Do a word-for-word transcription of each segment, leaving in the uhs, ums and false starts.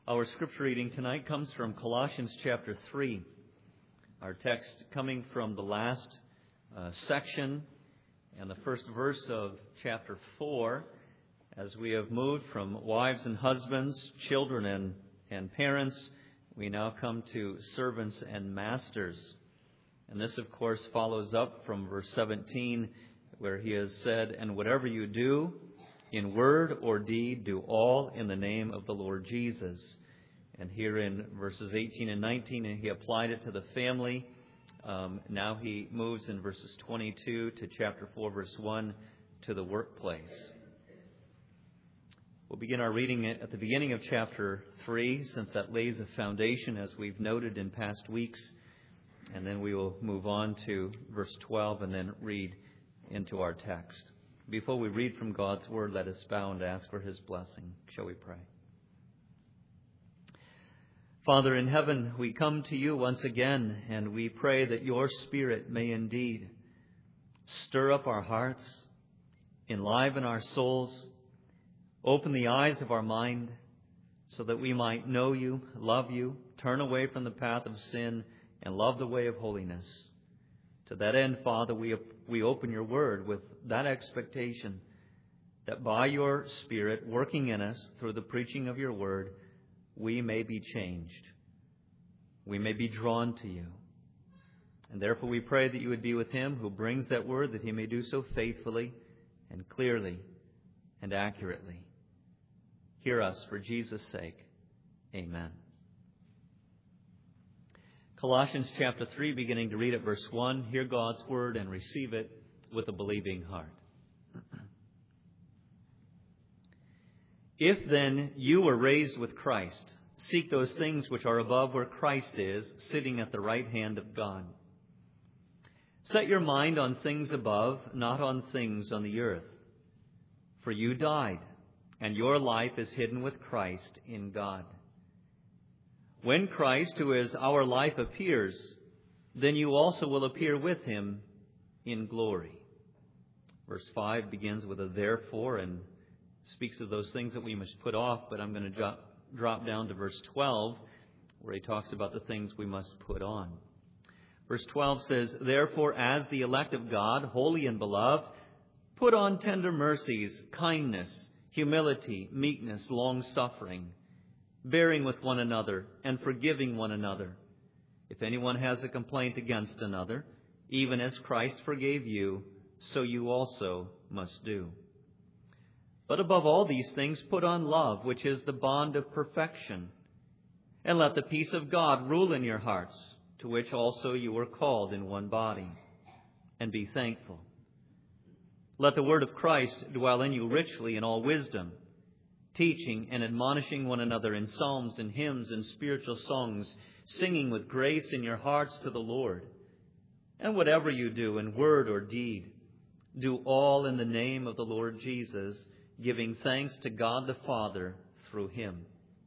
Our scripture reading tonight comes from Colossians chapter three. Our text coming from the last uh, section and the first verse of chapter four, as we have moved from wives and husbands, children and, and parents, we now come to servants and masters. And this, of course, follows up from verse seventeen, where he has said, "And whatever you do, in word or deed, do all in the name of the Lord Jesus." And here in verses eighteen and nineteen, he applied it to the family. Um, now he moves in verses twenty-two to chapter four, verse one, to the workplace. We'll begin our reading at the beginning of chapter three, since that lays a foundation, as we've noted in past weeks. And then we will move on to verse twelve and then read into our text. Before we read from God's Word, let us bow and ask for His blessing. Shall we pray? Father in heaven, we come to you once again, and we pray that your Spirit may indeed stir up our hearts, enliven our souls, open the eyes of our mind, so that we might know you, love you, turn away from the path of sin, and love the way of holiness. To that end, Father, we we open your word with that expectation that by your Spirit working in us through the preaching of your word, we may be changed. We may be drawn to you. And therefore we pray that you would be with him who brings that word, that he may do so faithfully and clearly and accurately. Hear us for Jesus' sake. Amen. Colossians chapter three, beginning to read at verse one. Hear God's word and receive it with a believing heart. If then you were raised with Christ, seek those things which are above, where Christ is, sitting at the right hand of God. Set your mind on things above, not on things on the earth. For you died, and your life is hidden with Christ in God. When Christ, who is our life, appears, then you also will appear with him in glory. Verse five begins with a therefore and speaks of those things that we must put off, but I'm going to drop, drop down to verse twelve, where he talks about the things we must put on. Verse twelve says, "Therefore, as the elect of God, holy and beloved, put on tender mercies, kindness, humility, meekness, long-suffering, bearing with one another and forgiving one another. If anyone has a complaint against another, even as Christ forgave you, so you also must do. But above all these things, put on love, which is the bond of perfection. And let the peace of God rule in your hearts, to which also you were called in one body. And be thankful. Let the word of Christ dwell in you richly in all wisdom, teaching and admonishing one another in psalms and hymns and spiritual songs, singing with grace in your hearts to the Lord. And whatever you do in word or deed, do all in the name of the Lord Jesus, giving thanks to God the Father through him.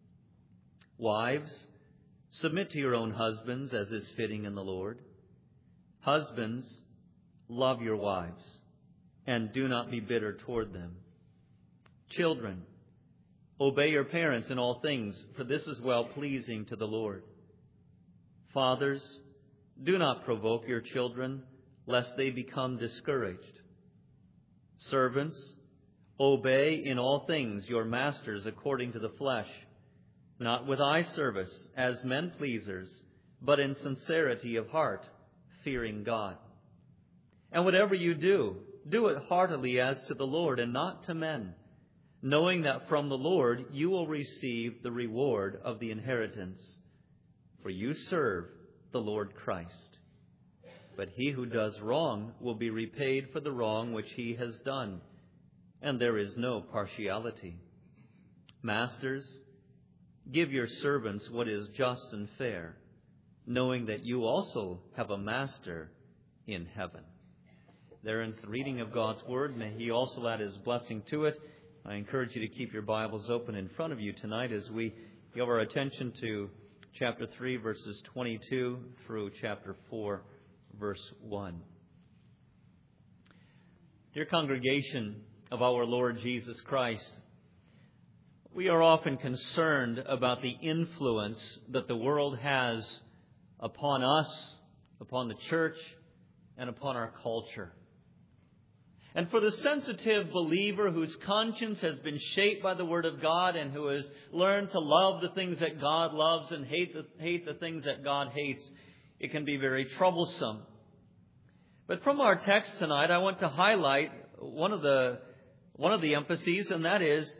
Wives, submit to your own husbands as is fitting in the Lord. Husbands, love your wives, and do not be bitter toward them. Children, obey your parents in all things, for this is well-pleasing to the Lord. Fathers, do not provoke your children, lest they become discouraged. Servants, obey in all things your masters according to the flesh, not with eye service as men pleasers, but in sincerity of heart, fearing God. And whatever you do, do it heartily as to the Lord and not to men, knowing that from the Lord you will receive the reward of the inheritance. For you serve the Lord Christ. But he who does wrong will be repaid for the wrong which he has done, and there is no partiality. Masters, give your servants what is just and fair, knowing that you also have a master in heaven." There ends the reading of God's word. May he also add his blessing to it. I encourage you to keep your Bibles open in front of you tonight as we give our attention to chapter three, verses twenty-two through chapter four, verse one. Dear congregation of our Lord Jesus Christ, We are often concerned about the influence that the world has upon us, upon the church, and upon our culture. And for the sensitive believer whose conscience has been shaped by the Word of God and who has learned to love the things that God loves and hate the, hate the things that God hates, it can be very troublesome. But from our text tonight, I want to highlight one of the, one of the emphases, and that is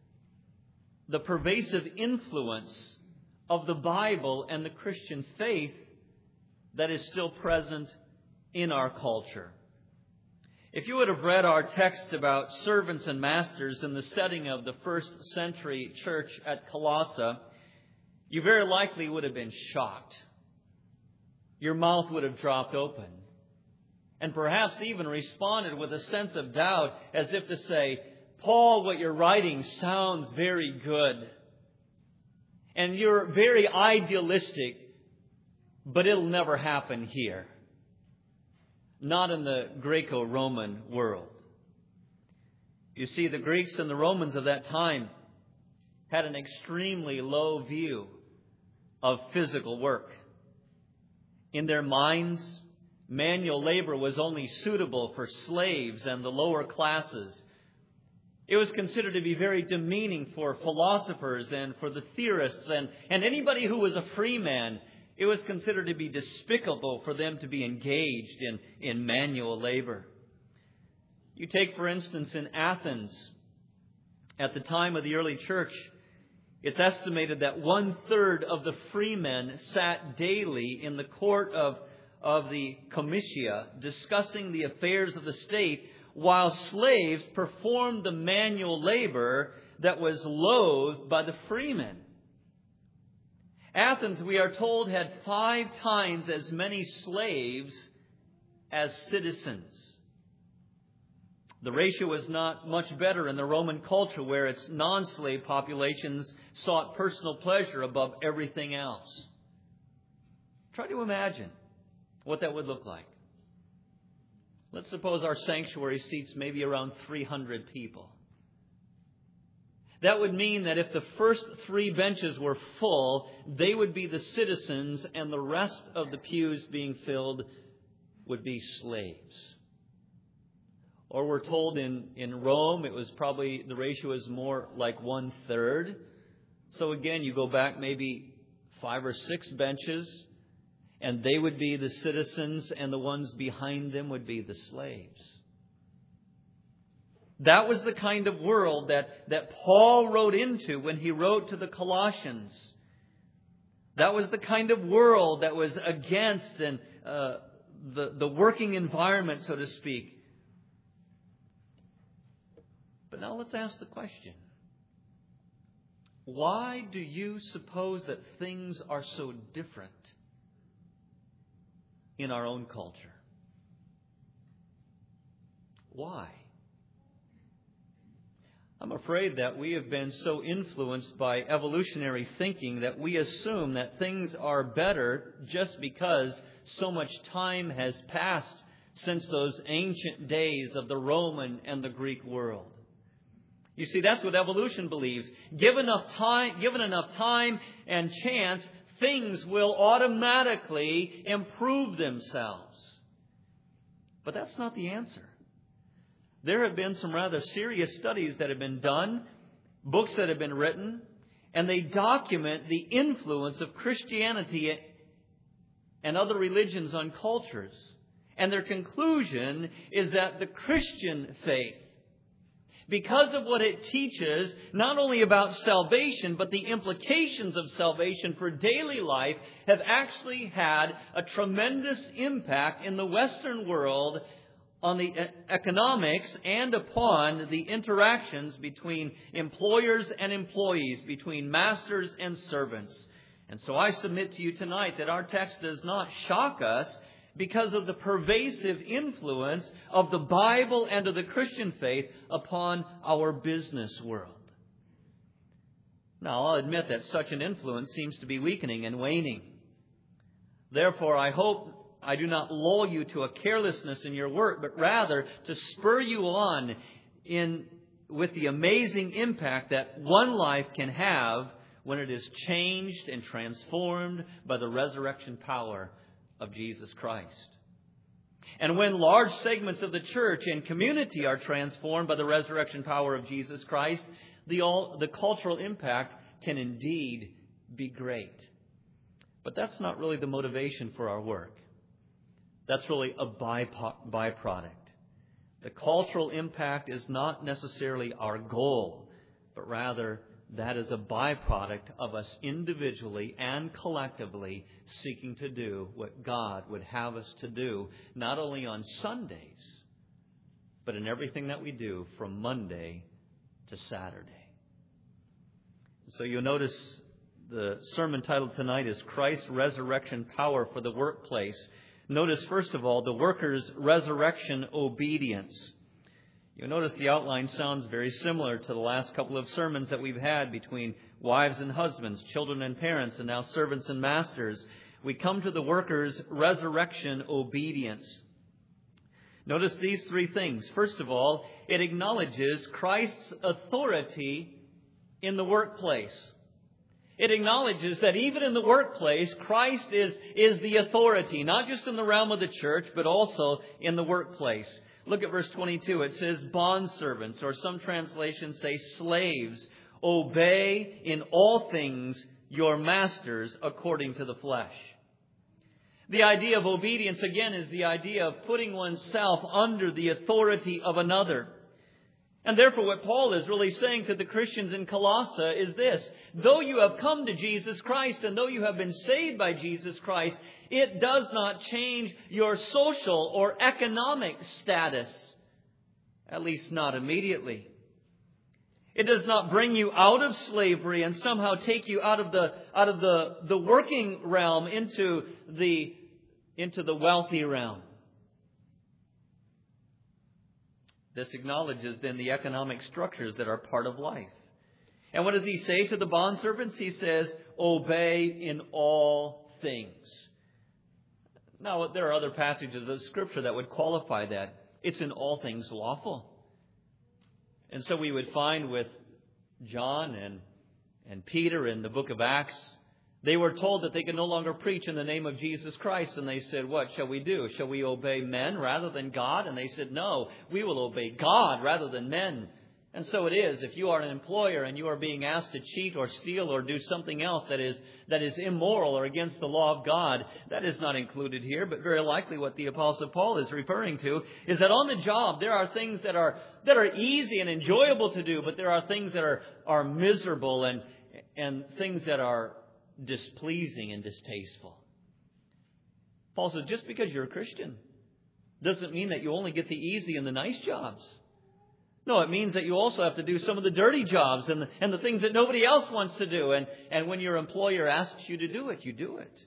the pervasive influence of the Bible and the Christian faith that is still present in our culture. If you would have read our text about servants and masters in the setting of the first century church at Colossae, you very likely would have been shocked. Your mouth would have dropped open, and perhaps even responded with a sense of doubt, as if to say, Paul, what you're writing sounds very good. And you're very idealistic, but it'll never happen here. Not in the Greco-Roman world. You see, the Greeks and the Romans of that time had an extremely low view of physical work. In their minds, manual labor was only suitable for slaves and the lower classes. It was considered to be very demeaning for philosophers and for the theorists and, and anybody who was a free man. It was considered to be despicable for them to be engaged in, in manual labor. You take, for instance, in Athens, at the time of the early church, it's estimated that one-third of the freemen sat daily in the court of, of the comitia discussing the affairs of the state, while slaves performed the manual labor that was loathed by the freemen. Athens, we are told, had five times as many slaves as citizens. The ratio was not much better in the Roman culture, where its non-slave populations sought personal pleasure above everything else. Try to imagine what that would look like. Let's suppose our sanctuary seats maybe around three hundred people. That would mean that if the first three benches were full, they would be the citizens, and the rest of the pews being filled would be slaves. Or we're told in, in Rome, it was probably, the ratio is more like one third. So again, you go back maybe five or six benches, and they would be the citizens, and the ones behind them would be the slaves. That was the kind of world that, that Paul wrote into when he wrote to the Colossians. That was the kind of world that was against and uh, the, the working environment, so to speak. But now let's ask the question. Why do you suppose that things are so different in our own culture? Why? I'm afraid that we have been so influenced by evolutionary thinking that we assume that things are better just because so much time has passed since those ancient days of the Roman and the Greek world. You see, that's what evolution believes. Given enough time, given enough time and chance, things will automatically improve themselves. But that's not the answer. There have been some rather serious studies that have been done, books that have been written, and they document the influence of Christianity and other religions on cultures. And their conclusion is that the Christian faith, because of what it teaches, not only about salvation, but the implications of salvation for daily life, have actually had a tremendous impact in the Western world on the economics and upon the interactions between employers and employees, between masters and servants. And so I submit to you tonight that our text does not shock us because of the pervasive influence of the Bible and of the Christian faith upon our business world. Now, I'll admit that such an influence seems to be weakening and waning. Therefore, I hope I do not lull you to a carelessness in your work, but rather to spur you on in with the amazing impact that one life can have when it is changed and transformed by the resurrection power of Jesus Christ. And when large segments of the church and community are transformed by the resurrection power of Jesus Christ, the, all, the cultural impact can indeed be great. But that's not really the motivation for our work. That's really a byproduct. The cultural impact is not necessarily our goal, but rather that is a byproduct of us individually and collectively seeking to do what God would have us to do, not only on Sundays, but in everything that we do from Monday to Saturday. So you'll notice the sermon title tonight is Christ's Resurrection Power for the Workplace. Notice, first of all, the worker's resurrection obedience. You'll notice the outline sounds very similar to the last couple of sermons that we've had between wives and husbands, children and parents, and now servants and masters. We come to the worker's resurrection obedience. Notice these three things. First of all, it acknowledges Christ's authority in the workplace. It acknowledges that even in the workplace, Christ is, is the authority, not just in the realm of the church, but also in the workplace. Look at verse twenty-two. It says, bondservants, or some translations say slaves, obey in all things your masters according to the flesh. The idea of obedience, again, is the idea of putting oneself under the authority of another. And therefore what Paul is really saying to the Christians in Colossae is this: though you have come to Jesus Christ and though you have been saved by Jesus Christ, it does not change your social or economic status, at least not immediately. It does not bring you out of slavery and somehow take you out of the out of the, the working realm into the into the wealthy realm. This acknowledges then the economic structures that are part of life. And what does he say to the bondservants? He says, obey in all things. Now, there are other passages of Scripture that would qualify that. It's in all things lawful. And so we would find with John and, and Peter in the book of Acts, they were told that they could no longer preach in the name of Jesus Christ. And they said, what shall we do? Shall we obey men rather than God? And they said, no, we will obey God rather than men. And so it is. If you are an employer and you are being asked to cheat or steal or do something else that is that is immoral or against the law of God, that is not included here. But very likely what the Apostle Paul is referring to is that on the job there are things that are that are easy and enjoyable to do, but there are things that are, are miserable and and things that are displeasing and distasteful. Paul says, just because you're a Christian doesn't mean that you only get the easy and the nice jobs. No, it means that you also have to do some of the dirty jobs and the, and the things that nobody else wants to do. And, and when your employer asks you to do it, you do it.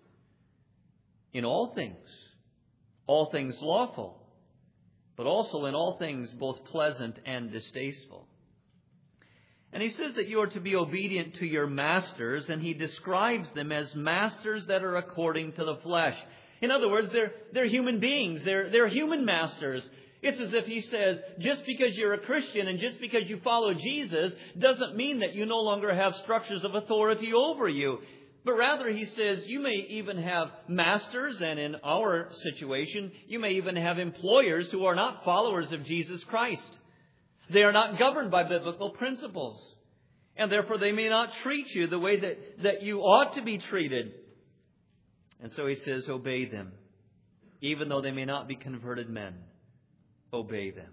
In all things. All things lawful. But also in all things both pleasant and distasteful. And he says that you are to be obedient to your masters, and he describes them as masters that are according to the flesh. In other words, they're, they're human beings. They're, they're human masters. It's as if he says, just because you're a Christian and just because you follow Jesus doesn't mean that you no longer have structures of authority over you. But rather, he says, you may even have masters, and in our situation, you may even have employers who are not followers of Jesus Christ. They are not governed by biblical principles. And therefore they may not treat you the way that, that you ought to be treated. And so he says, obey them. Even though they may not be converted men, obey them.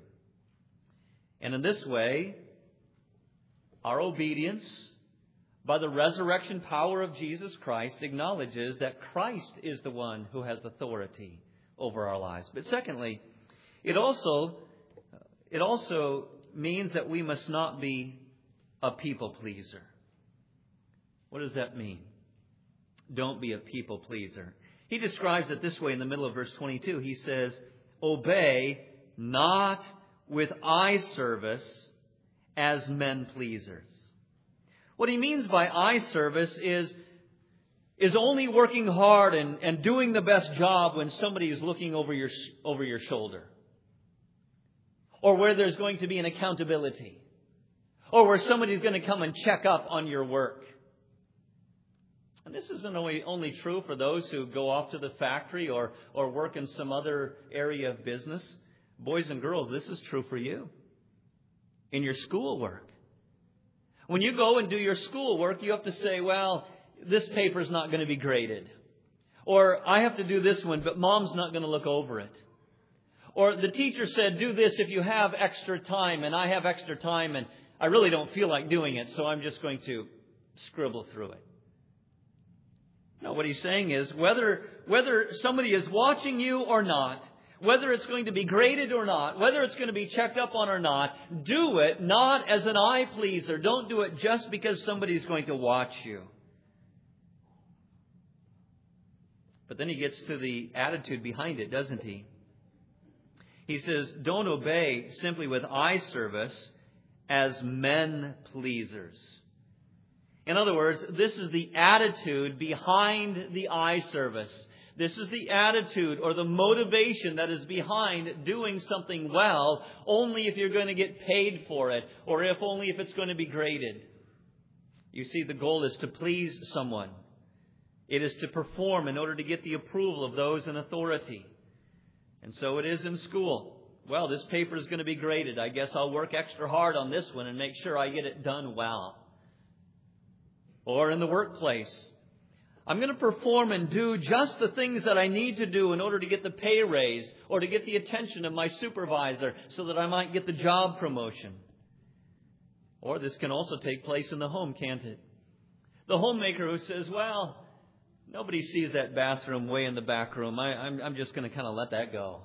And in this way, our obedience by the resurrection power of Jesus Christ acknowledges that Christ is the one who has authority over our lives. But secondly, it also, it also means that we must not be a people pleaser. What does that mean? Don't be a people pleaser. He describes it this way in the middle of verse twenty-two. He says, obey not with eye service as men pleasers. What he means by eye service is, is only working hard and, and doing the best job when somebody is looking over your, over your shoulder. Or where there's going to be an accountability. or where somebody's going to come and check up on your work. And this isn't only, only true for those who go off to the factory or, or work in some other area of business. Boys and girls, this is true for you. In your schoolwork. When you go and do your schoolwork, you have to say, well, this paper's not going to be graded. Or I have to do this one, but Mom's not going to look over it. Or the teacher said, do this if you have extra time, and I have extra time, and I really don't feel like doing it, so I'm just going to scribble through it. No, what he's saying is, whether, whether somebody is watching you or not, whether it's going to be graded or not, whether it's going to be checked up on or not, do it not as an eye pleaser. Don't do it just because somebody's going to watch you. But then he gets to the attitude behind it, doesn't he? He says, don't obey simply with eye service as men pleasers. In other words, this is the attitude behind the eye service. This is the attitude or the motivation that is behind doing something well only if you're going to get paid for it, or if only if it's going to be graded. You see, the goal is to please someone. It is to perform in order to get the approval of those in authority. And so it is in school. Well, this paper is going to be graded. I guess I'll work extra hard on this one and make sure I get it done well. Or in the workplace, I'm going to perform and do just the things that I need to do in order to get the pay raise or to get the attention of my supervisor so that I might get the job promotion. Or this can also take place in the home, can't it? The homemaker who says, well, nobody sees that bathroom way in the back room. I, I'm, I'm just going to kind of let that go.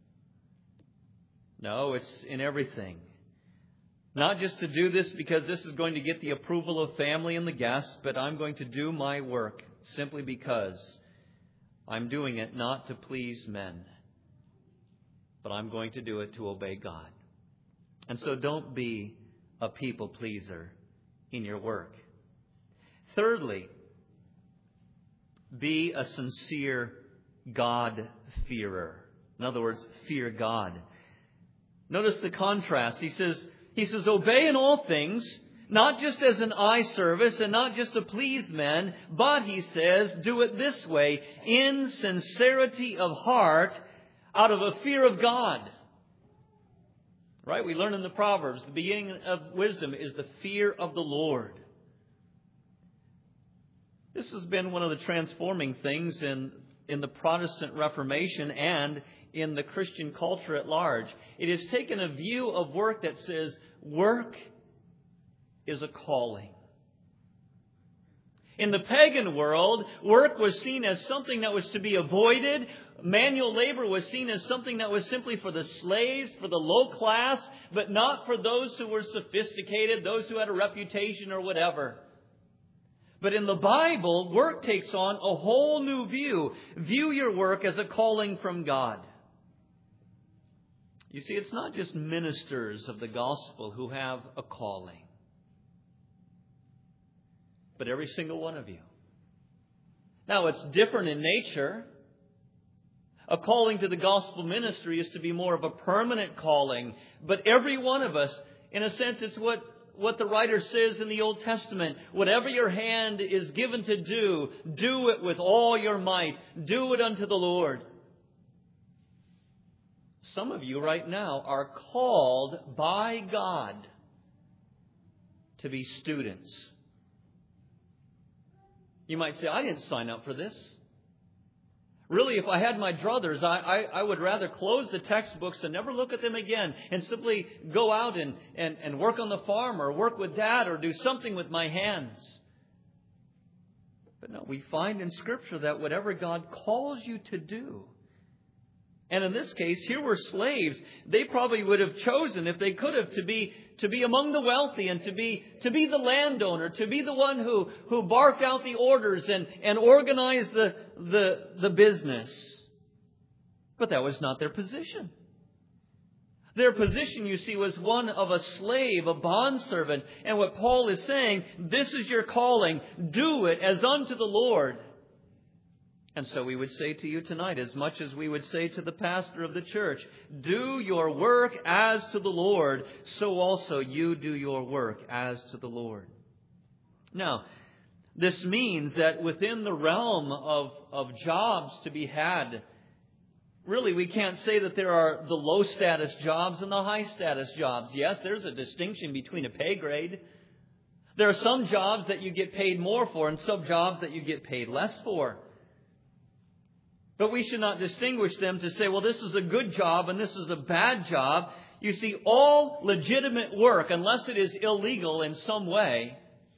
No, it's in everything. Not just to do this because this is going to get the approval of family and the guests, but I'm going to do my work simply because I'm doing it not to please men, but I'm going to do it to obey God. And so don't be a people pleaser in your work. Thirdly, be a sincere God-fearer. In other words, fear God. Notice the contrast. He says, He says, obey in all things, not just as an eye service and not just to please men, but, he says, do it this way, in sincerity of heart, out of a fear of God. Right? We learn in the Proverbs, the beginning of wisdom is the fear of the Lord. This has been one of the transforming things in, in the Protestant Reformation and in the Christian culture at large. It has taken a view of work that says work is a calling. In the pagan world, work was seen as something that was to be avoided. Manual labor was seen as something that was simply for the slaves, for the low class, but not for those who were sophisticated, those who had a reputation or whatever. But in the Bible, work takes on a whole new view. View your work as a calling from God. You see, it's not just ministers of the gospel who have a calling, but every single one of you. Now, it's different in nature. A calling to the gospel ministry is to be more of a permanent calling, but every one of us, in a sense, it's what, what the writer says in the Old Testament. Whatever your hand is given to do, do it with all your might. Do it unto the Lord. Some of you right now are called by God to be students. You might say, I didn't sign up for this. Really, if I had my druthers, I, I, I would rather close the textbooks and never look at them again and simply go out and, and, and work on the farm or work with Dad or do something with my hands. But no, we find in Scripture that whatever God calls you to do, and in this case, here were slaves. They probably would have chosen, if they could have, to be to be among the wealthy and to be to be the landowner, to be the one who, who barked out the orders and, and organized the, the, the business. But that was not their position. Their position, you see, was one of a slave, a bondservant. And what Paul is saying, this is your calling. Do it as unto the Lord. And so we would say to you tonight, as much as we would say to the pastor of the church, do your work as to the Lord, so also you do your work as to the Lord. Now, this means that within the realm of, of jobs to be had, really we can't say that there are the low status jobs and the high status jobs. Yes, there's a distinction between a pay grade. There are some jobs that you get paid more for and some jobs that you get paid less for. But we should not distinguish them to say, well, this is a good job and this is a bad job. You see, all legitimate work, unless it is illegal in some way,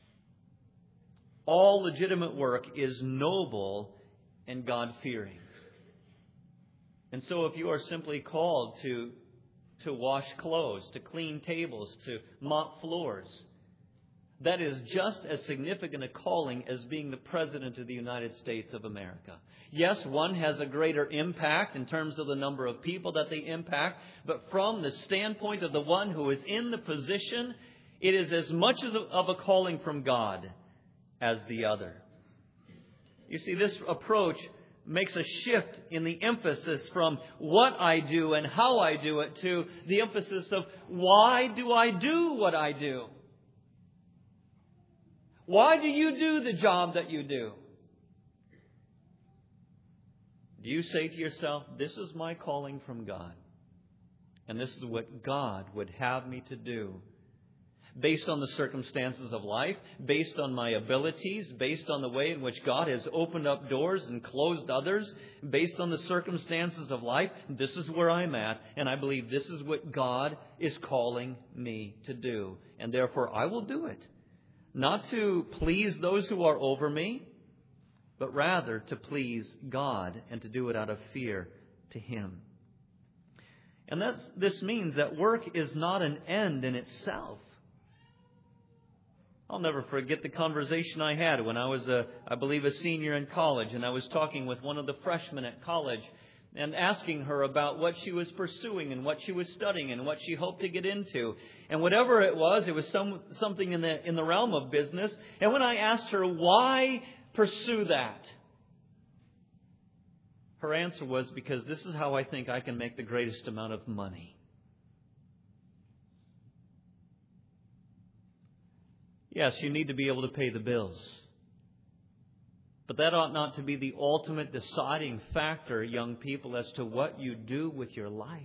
all legitimate work is noble and God-fearing. And so if you are simply called to, to wash clothes, to clean tables, to mop floors, that is just as significant a calling as being the President of the United States of America. Yes, one has a greater impact in terms of the number of people that they impact, but from the standpoint of the one who is in the position, it is as much of a calling from God as the other. You see, this approach makes a shift in the emphasis from what I do and how I do it to the emphasis of why do I do what I do? Why do you do the job that you do? Do you say to yourself, this is my calling from God, and this is what God would have me to do, based on the circumstances of life, based on my abilities, based on the way in which God has opened up doors and closed others, based on the circumstances of life, this is where I'm at, and I believe this is what God is calling me to do, and therefore I will do it. Not to please those who are over me, but rather to please God and to do it out of fear to Him. And that's, this means that work is not an end in itself. I'll never forget the conversation I had when I was, a, I believe, a senior in college, and I was talking with one of the freshmen at college and asking her about what she was pursuing and what she was studying and what she hoped to get into. And whatever it was, it was some something in the in the realm of business. And when I asked her, why pursue that? Her answer was, because this is how I think I can make the greatest amount of money. Yes, you need to be able to pay the bills. But that ought not to be the ultimate deciding factor, young people, as to what you do with your life.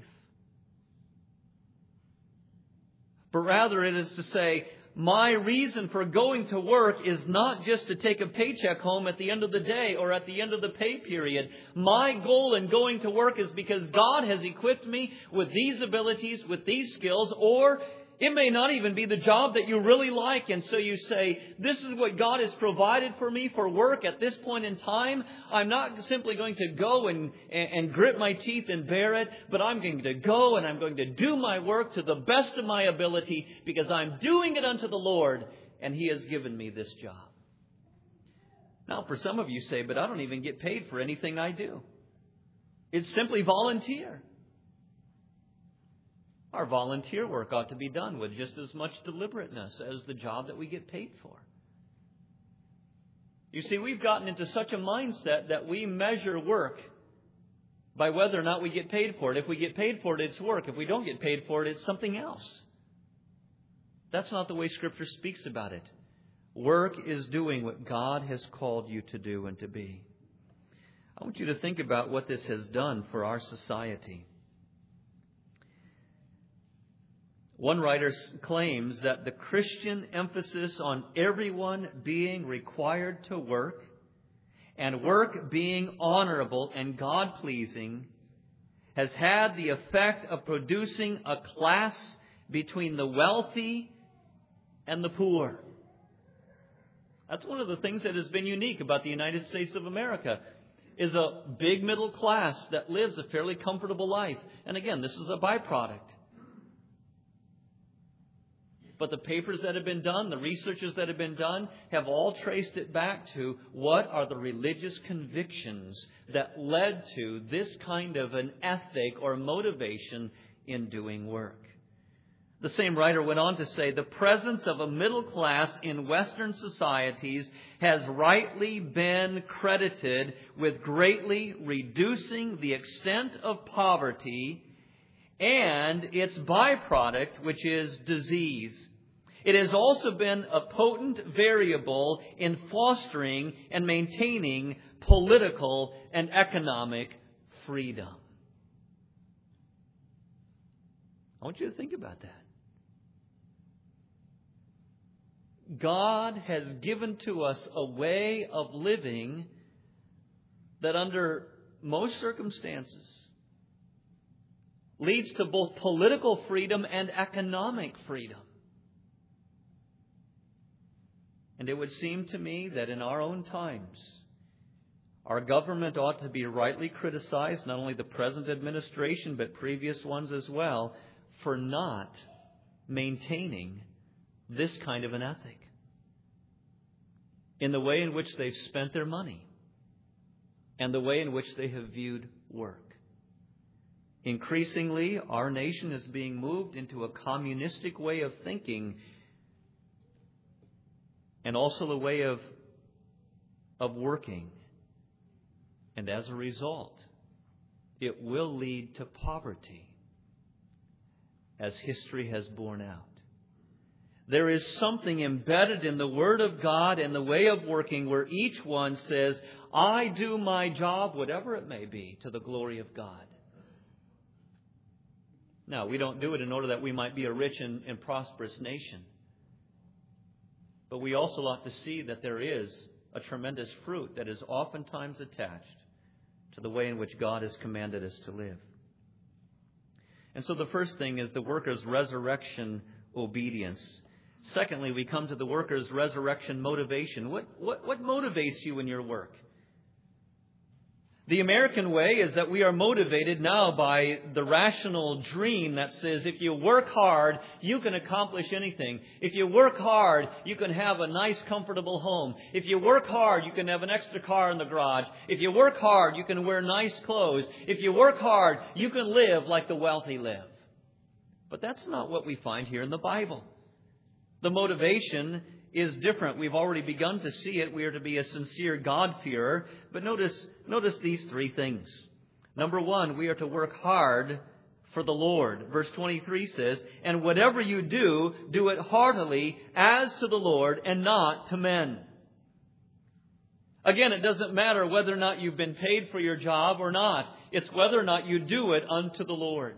But rather it is to say, my reason for going to work is not just to take a paycheck home at the end of the day or at the end of the pay period. My goal in going to work is because God has equipped me with these abilities, with these skills, or it may not even be the job that you really like. And so you say, this is what God has provided for me for work at this point in time. I'm not simply going to go and, and, and grit my teeth and bear it, but I'm going to go and I'm going to do my work to the best of my ability because I'm doing it unto the Lord and He has given me this job. Now, for some of you say, but I don't even get paid for anything I do. It's simply volunteer. Our volunteer work ought to be done with just as much deliberateness as the job that we get paid for. You see, we've gotten into such a mindset that we measure work by whether or not we get paid for it. If we get paid for it, it's work. If we don't get paid for it, it's something else. That's not the way Scripture speaks about it. Work is doing what God has called you to do and to be. I want you to think about what this has done for our society. One writer claims that the Christian emphasis on everyone being required to work and work being honorable and God-pleasing has had the effect of producing a class between the wealthy and the poor. That's one of the things that has been unique about the United States of America, is a big middle class that lives a fairly comfortable life. And again, this is a byproduct. But the papers that have been done, the researches that have been done, have all traced it back to what are the religious convictions that led to this kind of an ethic or motivation in doing work. The same writer went on to say, the presence of a middle class in Western societies has rightly been credited with greatly reducing the extent of poverty and its byproduct, which is disease. It has also been a potent variable in fostering and maintaining political and economic freedom. I want you to think about that. God has given to us a way of living that under most circumstances leads to both political freedom and economic freedom. And it would seem to me that in our own times, our government ought to be rightly criticized, not only the present administration, but previous ones as well, for not maintaining this kind of an ethic in the way in which they've spent their money and the way in which they have viewed work. Increasingly, our nation is being moved into a communistic way of thinking and also a way of, of working. And as a result, it will lead to poverty, as history has borne out. There is something embedded in the Word of God and the way of working where each one says, I do my job, whatever it may be, to the glory of God. Now, we don't do it in order that we might be a rich and, and prosperous nation. But we also ought to see that there is a tremendous fruit that is oftentimes attached to the way in which God has commanded us to live. And so the first thing is the worker's resurrection obedience. Secondly, we come to the worker's resurrection motivation. What, what, what motivates you in your work? The American way is that we are motivated now by the rational dream that says if you work hard, you can accomplish anything. If you work hard, you can have a nice, comfortable home. If you work hard, you can have an extra car in the garage. If you work hard, you can wear nice clothes. If you work hard, you can live like the wealthy live. But that's not what we find here in the Bible. The motivation is different. We've already begun to see it. We are to be a sincere God-fearer. But notice, notice these three things. Number one, we are to work hard for the Lord. Verse twenty-three says, and whatever you do, do it heartily as to the Lord and not to men. Again, it doesn't matter whether or not you've been paid for your job or not. It's whether or not you do it unto the Lord.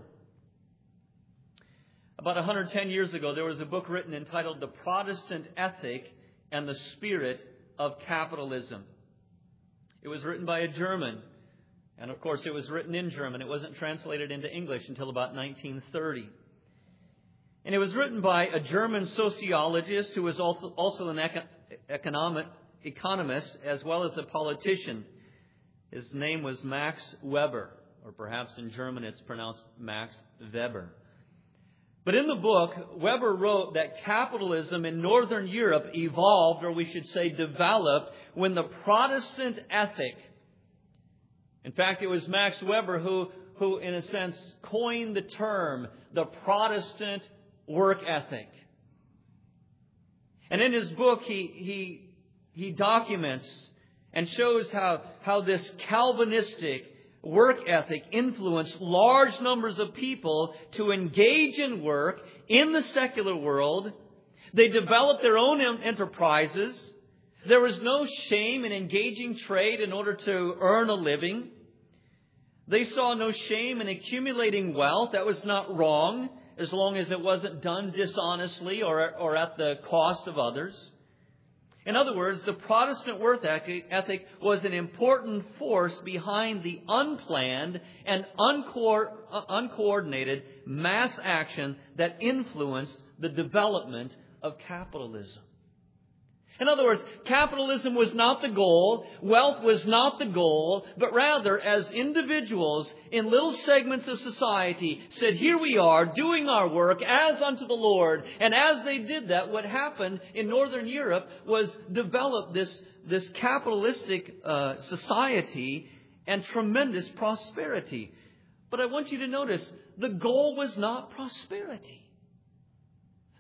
About one hundred ten years ago, there was a book written entitled The Protestant Ethic and the Spirit of Capitalism. It was written by a German. And of course, it was written in German. It wasn't translated into English until about nineteen thirty. And it was written by a German sociologist who was also, also an econ- economic, economist as well as a politician. His name was Max Weber, or perhaps in German it's pronounced Max Weber. But in the book, Weber wrote that capitalism in Northern Europe evolved, or we should say developed, when the Protestant ethic. In fact, it was Max Weber who, who in a sense, coined the term, the Protestant work ethic. And in his book, he, he, he documents and shows how, how this Calvinistic work ethic influenced large numbers of people to engage in work in the secular world. They developed their own enterprises. There was no shame in engaging trade in order to earn a living. They saw no shame in accumulating wealth. That was not wrong, as long as it wasn't done dishonestly or, or at the cost of others. In other words, the Protestant work ethic was an important force behind the unplanned and unco- uncoordinated mass action that influenced the development of capitalism. In other words, capitalism was not the goal, wealth was not the goal, but rather as individuals in little segments of society said, here we are doing our work as unto the Lord. And as they did that, what happened in Northern Europe was develop this, this capitalistic uh, society and tremendous prosperity. But I want you to notice, the goal was not prosperity.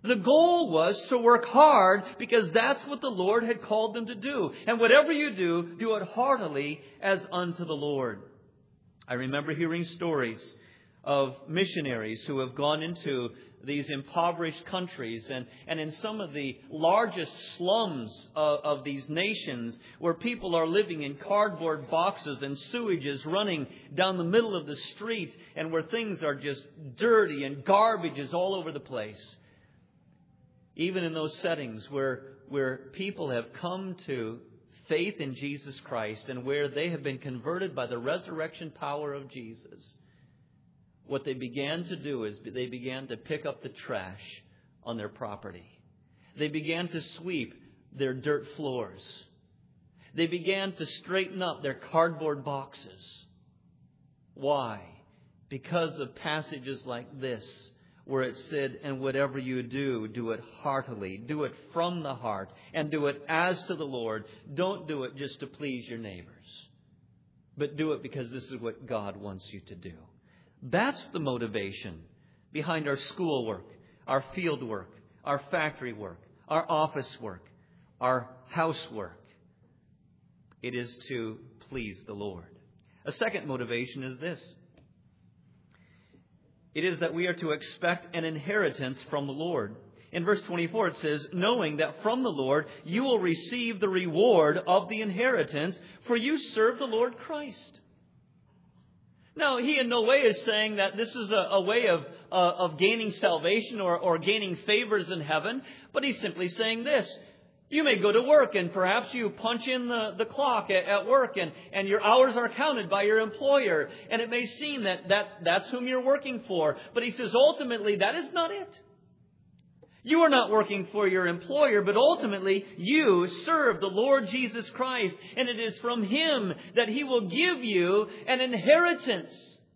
The goal was to work hard because that's what the Lord had called them to do. And whatever you do, do it heartily as unto the Lord. I remember hearing stories of missionaries who have gone into these impoverished countries and, and in some of the largest slums of, of these nations where people are living in cardboard boxes and sewage is running down the middle of the street and where things are just dirty and garbage is all over the place. Even in those settings where, where people have come to faith in Jesus Christ and where they have been converted by the resurrection power of Jesus, what they began to do is they began to pick up the trash on their property. They began to sweep their dirt floors. They began to straighten up their cardboard boxes. Why? Because of passages like this, where it said, and whatever you do, do it heartily. Do it from the heart. And do it as to the Lord. Don't do it just to please your neighbors. But do it because this is what God wants you to do. That's the motivation behind our schoolwork, our field work, our factory work, our office work, our housework. It is to please the Lord. A second motivation is this. It is that we are to expect an inheritance from the Lord. In verse twenty-four it says, knowing that from the Lord you will receive the reward of the inheritance, for you serve the Lord Christ. Now, he in no way is saying that this is a, a way of, uh, of gaining salvation or, or gaining favors in heaven, but he's simply saying this. You may go to work and perhaps you punch in the, the clock at, at work and, and your hours are counted by your employer. And it may seem that, that that's whom you're working for. But he says ultimately that is not it. You are not working for your employer, but ultimately you serve the Lord Jesus Christ. And it is from Him that He will give you an inheritance.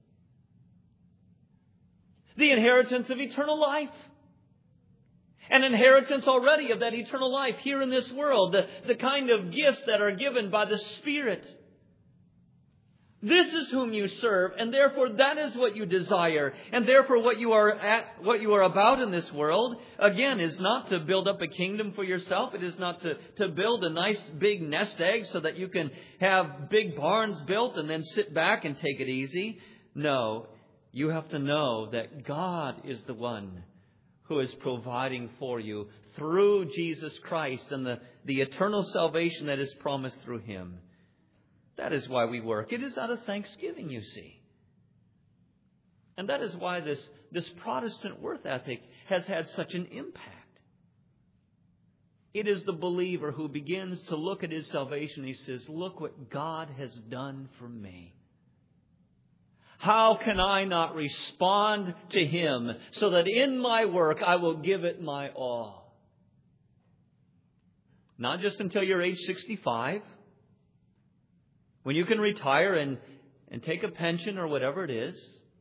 The inheritance of eternal life. An inheritance already of that eternal life here in this world. The, the kind of gifts that are given by the Spirit. This is whom you serve, and therefore that is what you desire. And therefore what you are at, what you are about in this world, again, is not to build up a kingdom for yourself. It is not to, to build a nice big nest egg so that you can have big barns built and then sit back and take it easy. No, you have to know that God is the one who is providing for you through Jesus Christ and the, the eternal salvation that is promised through Him. That is why we work. It is out of thanksgiving, you see. And that is why this, this Protestant work ethic has had such an impact. It is the believer who begins to look at his salvation. He says, look what God has done for me. How can I not respond to Him so that in my work I will give it my all? Not just until you're age sixty-five. When you can retire and, and take a pension or whatever it is.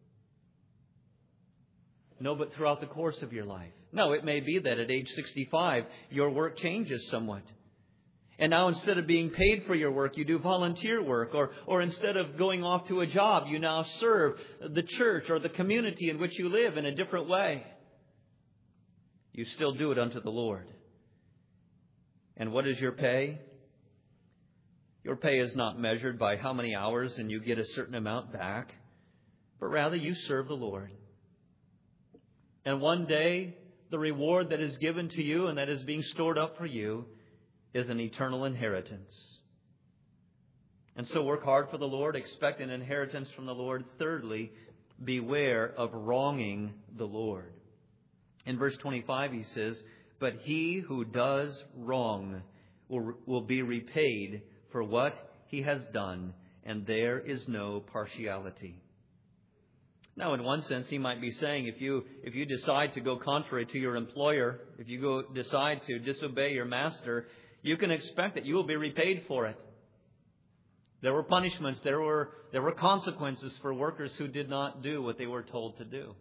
No, but throughout the course of your life. No, it may be that at age sixty-five, your work changes somewhat. And now instead of being paid for your work, you do volunteer work. Or, or instead of going off to a job, you now serve the church or the community in which you live in a different way. You still do it unto the Lord. And what is your pay? Your pay is not measured by how many hours and you get a certain amount back, but rather you serve the Lord. And one day, the reward that is given to you and that is being stored up for you is an eternal inheritance. And so work hard for the Lord, expect an inheritance from the Lord. Thirdly, beware of wronging the Lord. In verse twenty-five he says, but he who does wrong will, will be repaid for what he has done, and there is no partiality. Now, in one sense, he might be saying, if you if you decide to go contrary to your employer, if you go decide to disobey your master, you can expect that you will be repaid for it. There were punishments, there were there were consequences for workers who did not do what they were told to do.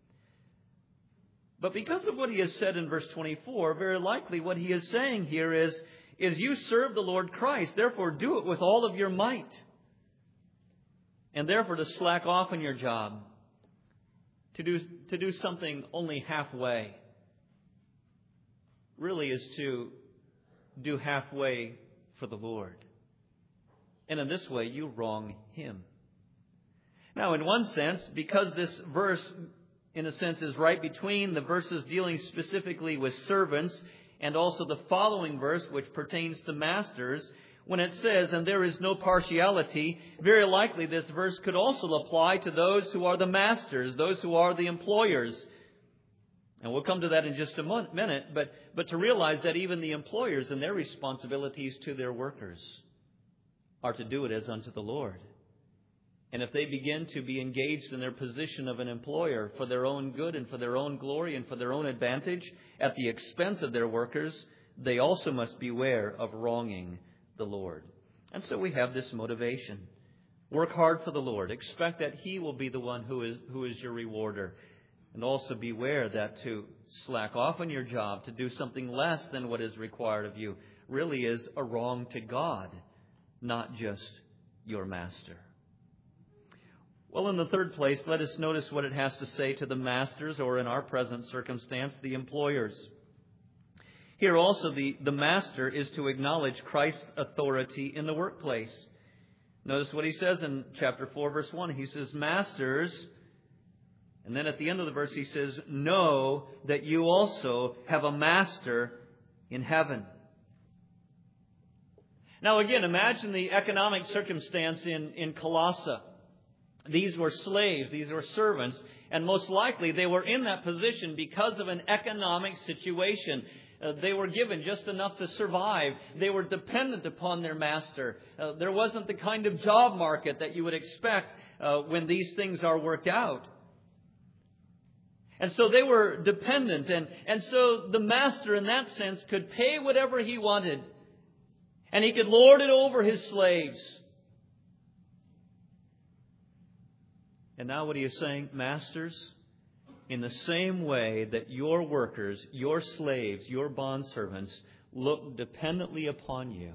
But because of what he has said in verse twenty-four, very likely what he is saying here is, is you serve the Lord Christ, therefore do it with all of your might. And therefore to slack off on your job, to do, to do something only halfway, really is to do halfway for the Lord. And in this way, you wrong Him. Now, in one sense, because this verse, in a sense, is right between the verses dealing specifically with servants and also the following verse, which pertains to masters, when it says, and there is no partiality, very likely this verse could also apply to those who are the masters, those who are the employers. And we'll come to that in just a minute, but, but to realize that even the employers and their responsibilities to their workers are to do it as unto the Lord. And if they begin to be engaged in their position of an employer for their own good and for their own glory and for their own advantage at the expense of their workers, they also must beware of wronging the Lord. And so we have this motivation. Work hard for the Lord. Expect that He will be the one who is, who is your rewarder. And also beware that to slack off on your job, to do something less than what is required of you, really is a wrong to God, not just your master. Well, in the third place, let us notice what it has to say to the masters, or in our present circumstance, the employers. Here also, the, the master is to acknowledge Christ's authority in the workplace. Notice what he says in chapter four, verse one. He says, Masters, and then at the end of the verse he says, know that you also have a master in heaven. Now again, imagine the economic circumstance in, in Colossae. These were slaves, these were servants, and most likely they were in that position because of an economic situation. Uh, they were given just enough to survive. They were dependent upon their master. Uh, there wasn't the kind of job market that you would expect uh, when these things are worked out. And so they were dependent. And, and so the master, in that sense, could pay whatever he wanted. And he could lord it over his slaves. And now what are you saying? Masters, in the same way that your workers, your slaves, your bondservants look dependently upon you,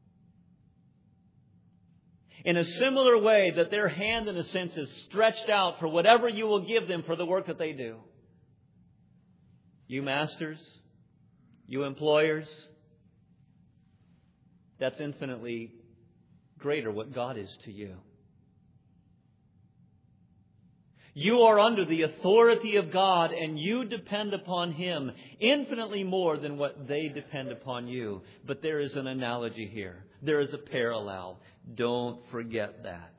in a similar way that their hand, in a sense, is stretched out for whatever you will give them for the work that they do. You masters, you employers, that's infinitely greater what God is to you. You are under the authority of God, and you depend upon Him infinitely more than what they depend upon you. But there is an analogy here. There is a parallel. Don't forget that.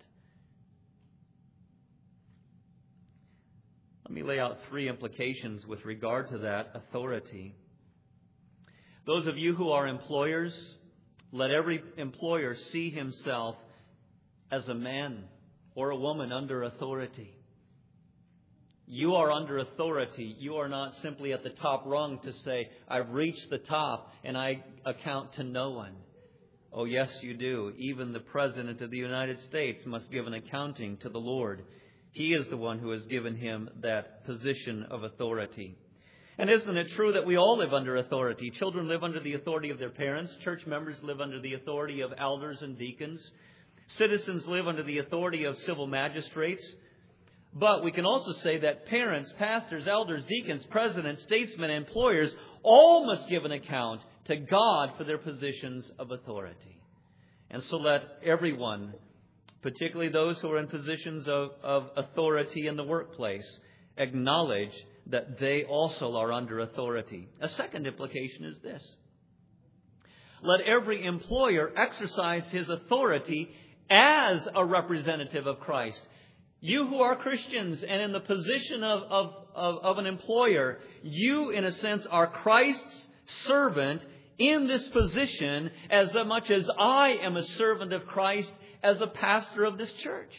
Let me lay out three implications with regard to that authority. Those of you who are employers, let every employer see himself as a man or a woman under authority. You are under authority. You are not simply at the top rung to say, I've reached the top and I account to no one. Oh, yes, you do. Even the President of the United States must give an accounting to the Lord. He is the one who has given him that position of authority. And isn't it true that we all live under authority? Children live under the authority of their parents. Church members live under the authority of elders and deacons. Citizens live under the authority of civil magistrates. But we can also say that parents, pastors, elders, deacons, presidents, statesmen, employers all must give an account to God for their positions of authority. And so let everyone, particularly those who are in positions of, of authority in the workplace, acknowledge that they also are under authority. A second implication is this. Let every employer exercise his authority as a representative of Christ. You who are Christians and in the position of, of, of, of an employer, you, in a sense, are Christ's servant in this position as much as I am a servant of Christ as a pastor of this church.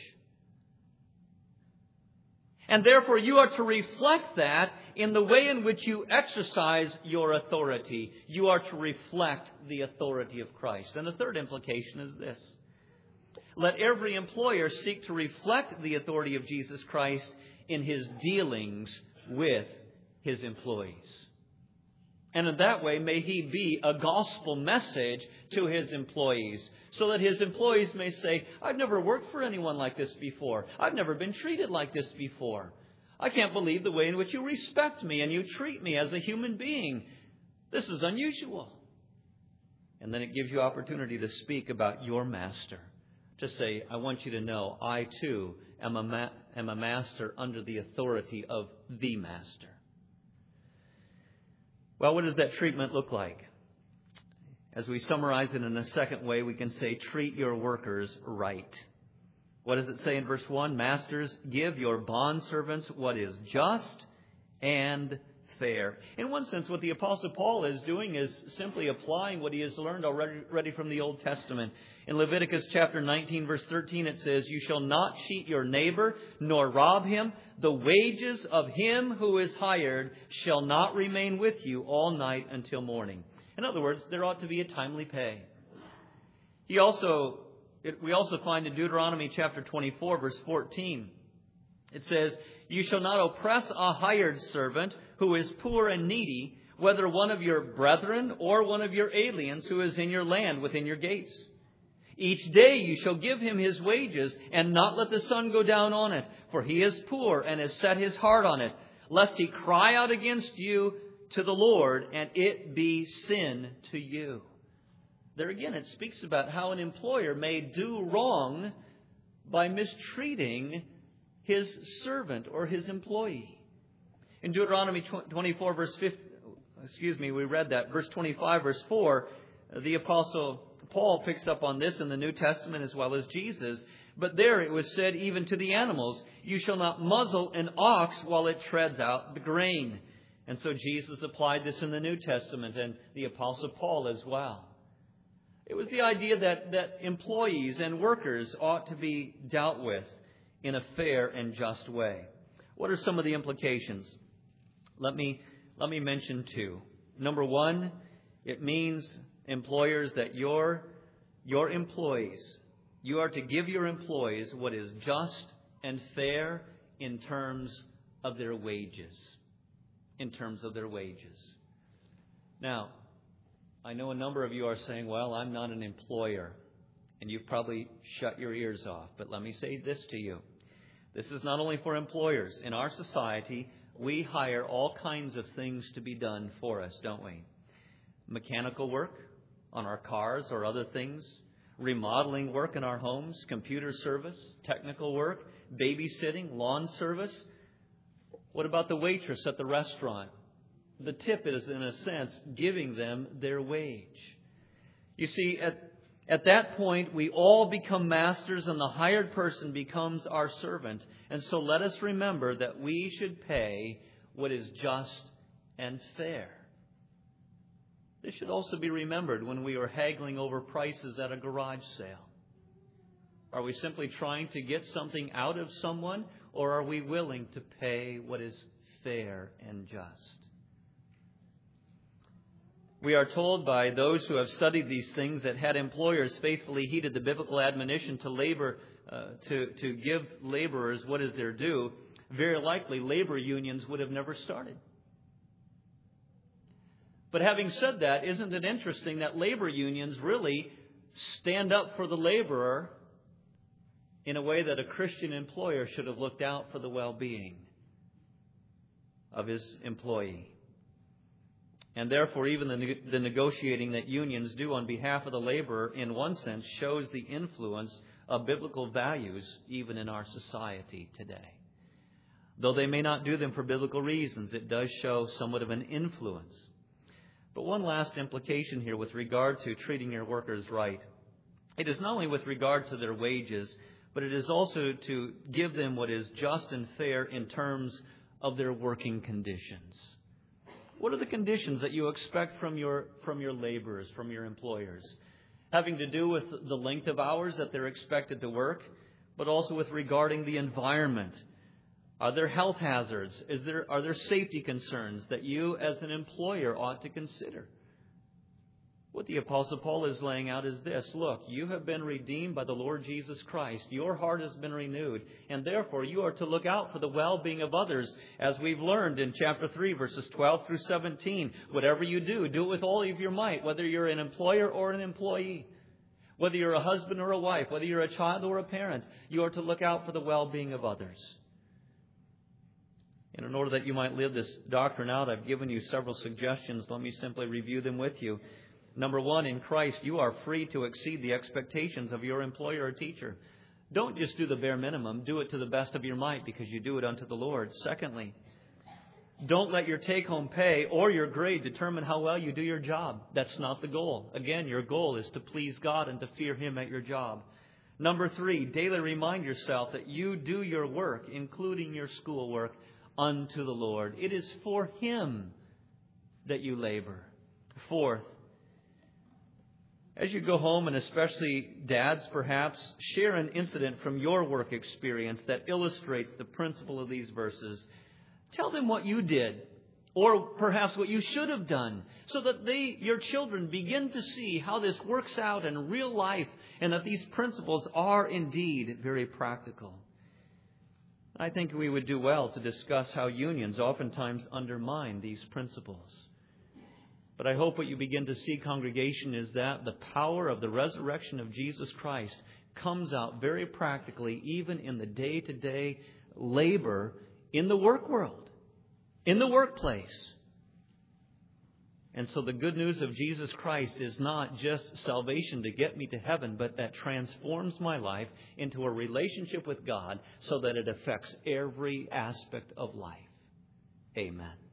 And therefore, you are to reflect that in the way in which you exercise your authority. You are to reflect the authority of Christ. And the third implication is this. Let every employer seek to reflect the authority of Jesus Christ in his dealings with his employees. And in that way, may he be a gospel message to his employees, so that his employees may say, I've never worked for anyone like this before. I've never been treated like this before. I can't believe the way in which you respect me and you treat me as a human being. This is unusual. And then it gives you opportunity to speak about your master. To say, I want you to know, I too am a, ma- am a master under the authority of the master. Well, what does that treatment look like? As we summarize it in a second way, we can say, treat your workers right. What does it say in verse one? Masters, give your bondservants what is just and fair. In one sense, what the Apostle Paul is doing is simply applying what he has learned already, already from the Old Testament. In Leviticus chapter nineteen, verse thirteen, it says, you shall not cheat your neighbor, nor rob him. The wages of him who is hired shall not remain with you all night until morning. In other words, there ought to be a timely pay. He also, it, we also find in Deuteronomy chapter twenty-four, verse fourteen, it says, you shall not oppress a hired servant who is poor and needy, whether one of your brethren or one of your aliens who is in your land within your gates. Each day you shall give him his wages, and not let the sun go down on it, for he is poor and has set his heart on it, lest he cry out against you to the Lord, and it be sin to you. There again, it speaks about how an employer may do wrong by mistreating his servant or his employee. In Deuteronomy twenty-four, verse fifty, excuse me, we read that, verse twenty-five, verse four, the Apostle Paul picks up on this in the New Testament as well as Jesus. But there it was said even to the animals, you shall not muzzle an ox while it treads out the grain. And so Jesus applied this in the New Testament, and the Apostle Paul as well. It was the idea that, that employees and workers ought to be dealt with in a fair and just way. What are some of the implications? Let me, let me mention two. Number one, it means, employers, that your, your employees, you are to give your employees what is just and fair in terms of their wages. In terms of their wages. Now, I know a number of you are saying, well, I'm not an employer. And you've probably shut your ears off. But let me say this to you. This is not only for employers. In our society, we hire all kinds of things to be done for us, don't we? Mechanical work on our cars or other things. Remodeling work in our homes. Computer service. Technical work. Babysitting. Lawn service. What about the waitress at the restaurant? The tip is, in a sense, giving them their wage. You see, at, at that point, we all become masters and the hired person becomes our servant. And so let us remember that we should pay what is just and fair. This should also be remembered when we are haggling over prices at a garage sale. Are we simply trying to get something out of someone, or are we willing to pay what is fair and just? We are told by those who have studied these things that had employers faithfully heeded the biblical admonition to labor, uh, to, to give laborers what is their due, very likely labor unions would have never started. But having said that, isn't it interesting that labor unions really stand up for the laborer in a way that a Christian employer should have looked out for the well-being of his employee? And therefore, even the, the negotiating that unions do on behalf of the laborer, in one sense, shows the influence of biblical values even in our society today. Though they may not do them for biblical reasons, it does show somewhat of an influence. But one last implication here with regard to treating your workers right. It is not only with regard to their wages, but it is also to give them what is just and fair in terms of their working conditions. What are the conditions that you expect from your from your laborers, from your employers? Having to do with the length of hours that they're expected to work, but also with regarding the environment. Are there health hazards? Is there are there safety concerns that you as an employer ought to consider? What the Apostle Paul is laying out is this. Look, you have been redeemed by the Lord Jesus Christ. Your heart has been renewed. And therefore, you are to look out for the well-being of others. As we've learned in chapter three, verses twelve through seventeen. Whatever you do, do it with all of your might. Whether you're an employer or an employee. Whether you're a husband or a wife. Whether you're a child or a parent. You are to look out for the well-being of others. And in order that you might live this doctrine out, I've given you several suggestions. Let me simply review them with you. Number one, in Christ, you are free to exceed the expectations of your employer or teacher. Don't just do the bare minimum. Do it to the best of your might because you do it unto the Lord. Secondly, don't let your take-home pay or your grade determine how well you do your job. That's not the goal. Again, your goal is to please God and to fear Him at your job. Number three, daily remind yourself that you do your work, including your schoolwork, unto the Lord. It is for Him that you labor. Fourth, as you go home, and especially dads perhaps, share an incident from your work experience that illustrates the principle of these verses. Tell them what you did, or perhaps what you should have done, so that they, your children, begin to see how this works out in real life and that these principles are indeed very practical. I think we would do well to discuss how unions oftentimes undermine these principles. But I hope what you begin to see, congregation, is that the power of the resurrection of Jesus Christ comes out very practically even in the day-to-day labor in the work world, in the workplace. And so the good news of Jesus Christ is not just salvation to get me to heaven, but that transforms my life into a relationship with God so that it affects every aspect of life. Amen.